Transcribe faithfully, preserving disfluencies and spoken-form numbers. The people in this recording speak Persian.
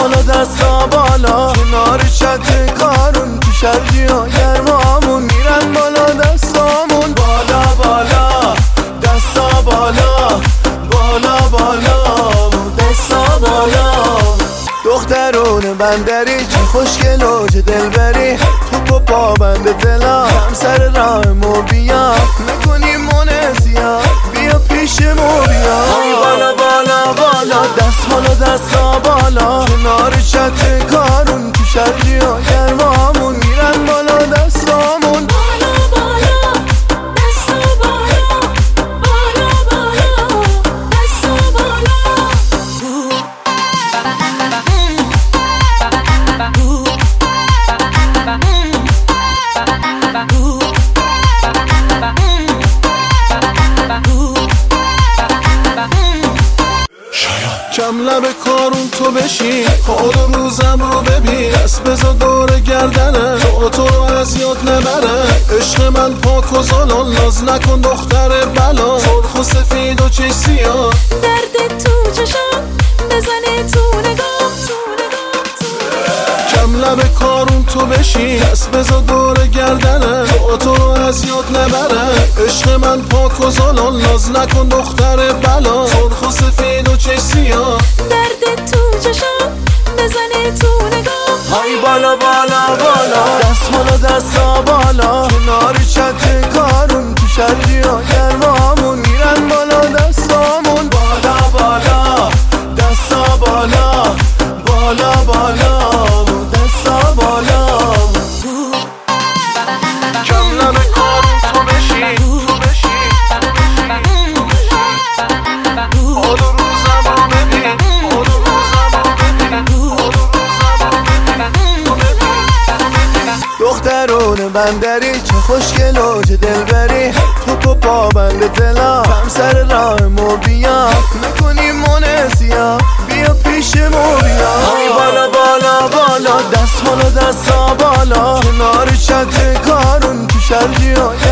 بالا دستا بالا کنار چت کارون تو شرجی ها گرمامون میرن بالا دستامون بالا بالا دستا بالا بالا بالا دستا بالا دخترون بندری چه خوشگل و چه دلبری تو پا بند دلا کم سر راه مو بیا نکنی منزیا بیا پیش مو بیا بالا بالا بالا دست بالا دستا بالا کنار چت کارون تو شرجی ها گرمامون میرن بالا دستامون کم لب کارون تو بشین حال و روزم رو ببین دست بزا دور گردنه تو تو رو از یاد نبره عشق من پاک و زالان ناز نکن دختر بلا سرخ و سفید و چش سیاه درد تو چشم بزنه تو نگاه کم لب کارون تو بشین دست بزا دور گردنه تو تو رو از یاد نبره عشق من پاک و زالان ناز نکن دختر بلا سرخ و سفید و چش سیاه درد تو چشم بزنه تو نگاه های بالا بالا بالا دست بالا دستا بالا کنار چت کارون تو شرجی ها گرمامون میرن بالا دستامون بالا بالا دستا بالا بالا بالا دستا بالا کم لب کارون تو بشین تو بشین حال و روزم رو ببین حال و روزم رو ببین حال و روزم رو ببین دخترون بندری چه خوشگل و چه دلبری تو پا بند دلا کم سر راه مو بیا نکنی منزیا بیا پیش مو بیا بالا بالا بالا دست بالا دستا بالا کنار چت کارون تو شرجی ها